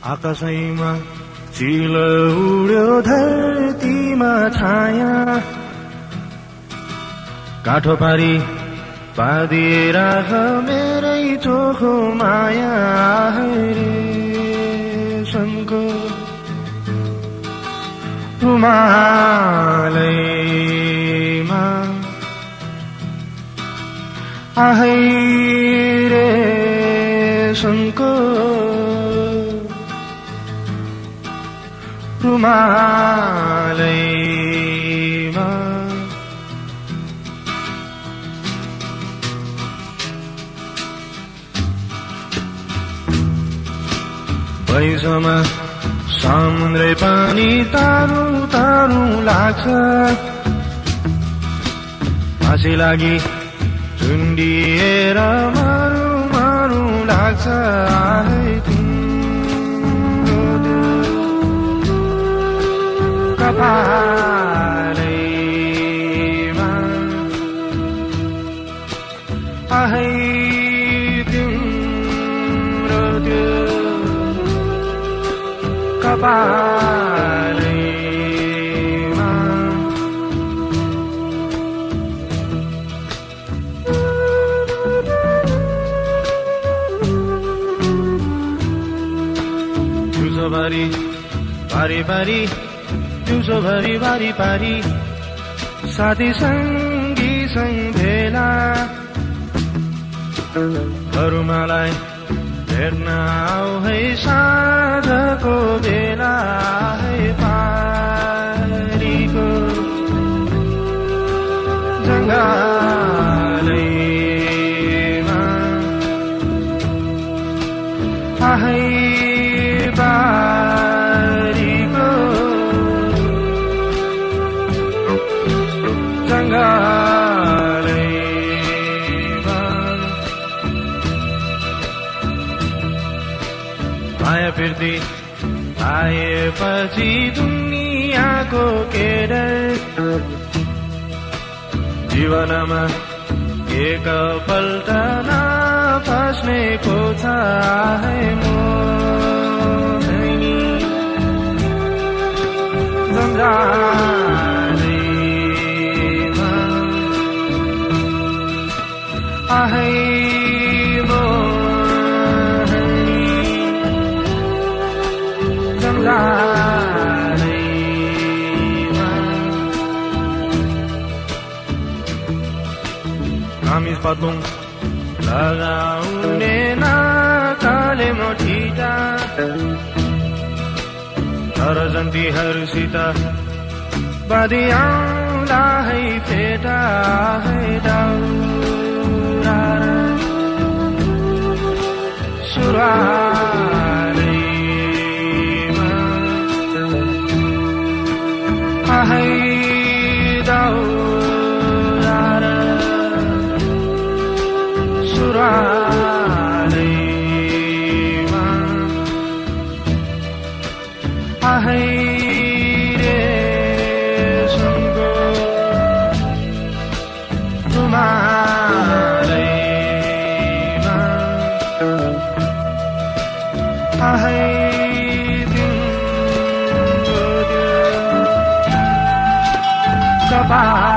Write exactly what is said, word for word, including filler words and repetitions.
आकाशैमा चिलो उड्यो धरतीमा छाया काठो पारी पादिएर मेरै चोखो माया रेशमको रुमालैमा आहै रेशमको रुमालैमा पैसामा समुद्रै पानी तारू तारू लाग्छ फाँसी लागि झुन्डिएर मारू मारू लाग्छ कपालैमा आहै तिम्रो त्यो कपालैमा दिउँसोभरि पारी पारी दिउँसोभरि बारी पारी साथी सङ्गी सङ्ग भेला अरूमालाई भेट्न आऊ है साँझको बेला है पारीको जङ्गलैमा आहै पारीको जङ्गलैमा माया फिर्ती आएपछि दुनियाँको के डर जीवनमा एकपल्ट नफस्नेको छ है मोहिनी जङ्गलैमा आहै मोहिनी जङ्गलैमा कामिज पतलुङ लगाउने नाकाले मोठिटा तर जन्तीहरूसित बाँधी आउँला है फेटा है दाउरा सुरुवालैमा आहै दाउरा सुरुवालैमा आहै रेशमको रुमालैमा आहै तिम्रो त्यो कपाल